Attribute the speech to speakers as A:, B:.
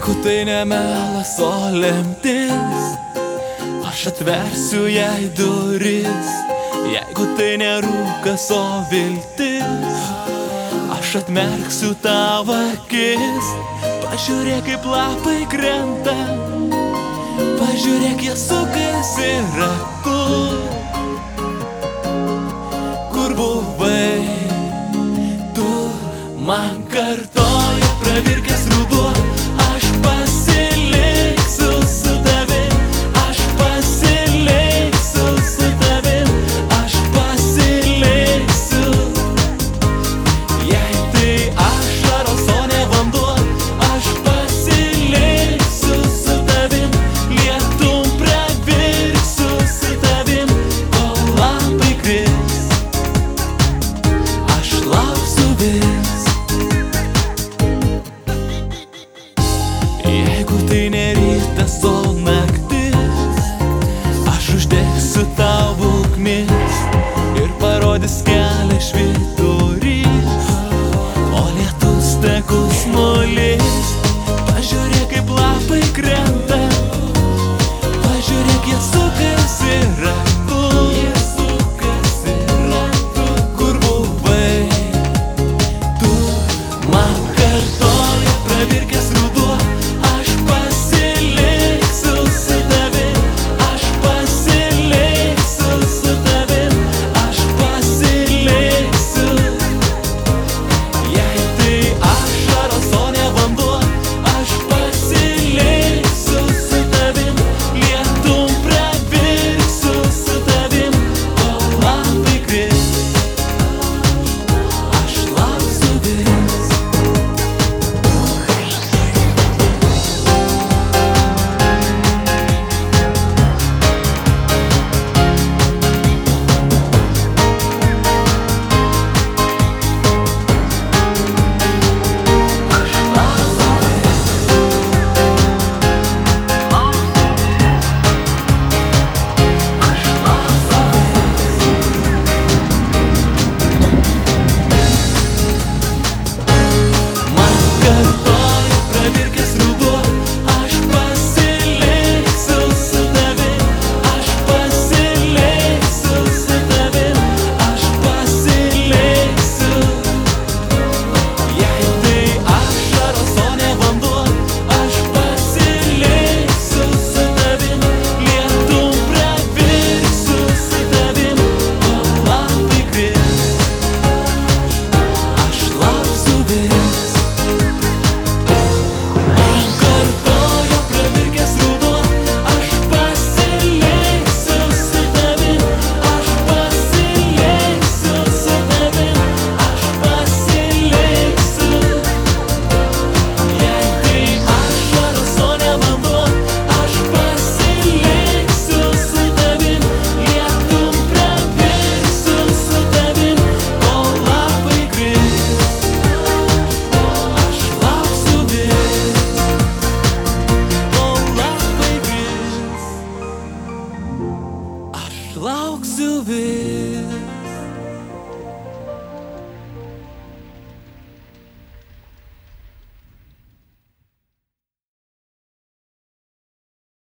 A: Jeigu tai ne melas, o lemtis, aš atversiu jai duris. Jeigu tai ne rūkas, o viltis, aš atmerksiu tavo akis. Pažiūrėk, kaip lapai krenta, pažiūrėk, jie sukasi ratu. Kur buvai, tu man kartoji pravirkęs ruduo. Aš pasiliksiu su tavim, aš pasiliksiu su tavim, aš pasiliksiu. Jei tai ašaros, o ne vanduo, aš pasiliksiu su tavim, lietum pravirksiu su tavim, kol lapai kris. Aš lauksiu vis. Jeigu tai ne rytas, o naktis, aš uždegsiu tau ugnis ir parodys kelią švyturys, o lietus tekus nulis. Pažiūrėk, kaip lapai krenta, pažiūrėk, jie sukasi ratu. Kur buvai, tu man kartoji pravirkęs ruduo. Aš pasiliksiu su tavim, aš pasiliksiu su tavim, aš pasiliksiu. Jei tai ašaros, o ne vanduo, aš pasiliksiu su tavim, lietum pravirksiu su tavim, kol lapai kris. Aš lauksiu vis. Man kartoji pravirkęs ruduo, aš pasiliksiu su tavim, aš pasiliksiu su tavim, aš pasiliksiu. Jei tai ašaros, o ne vanduo, aš pasiliksiu su tavim, lietum pravirksiu su tavim, kol lapai kris. Aš lauksiu vis. Man kartojo pravirkęs ruduo, aš pasiliksiu su tavim, aš pasiliksiu su tavim, aš pasiliksiu. Jei tai ašaros, o ne vanduo, aš pasiliksiu su tavim, lietum pravirksiu su tavim, kol lapai kris. Aš lauksiu vis, kol lapai kris. Aš lauksiu vis.